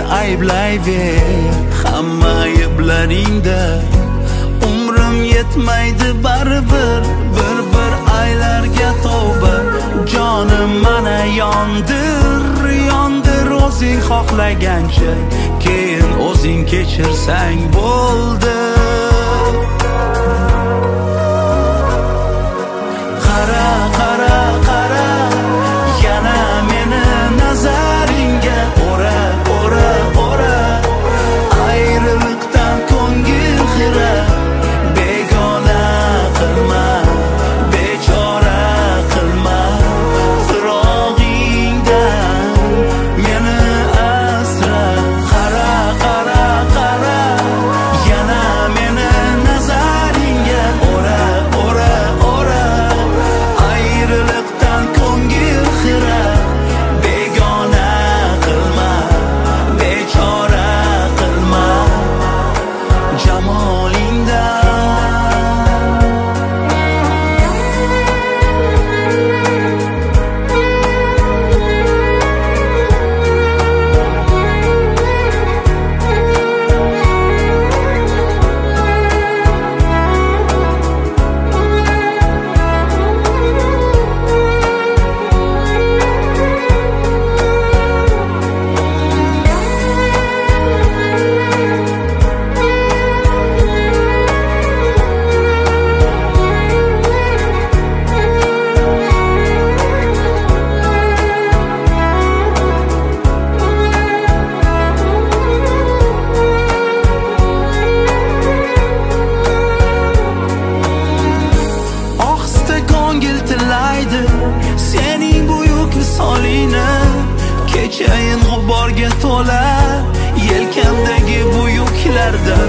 ayblayver hamma ayblaringda. Umrim yetmaydi baribir bir aylarga tavba. Jonim mana yondir o'zing xohlagancha, keyin o'zing kechirsang bo'ldi. Qara yana meni nazaringga ora ayriliqdan ko'ngil xira. Begona qilma, bechora qilma, firog'ingdan meni asra. Qara yana meni nazaringga ora ayriliqdan ko'ngil xira. Begona qilma, bechora qilma, jamolingdan. Sening buyuk misolingni kechayin g'uborga to'la. Yelkamdagi bu yuklarda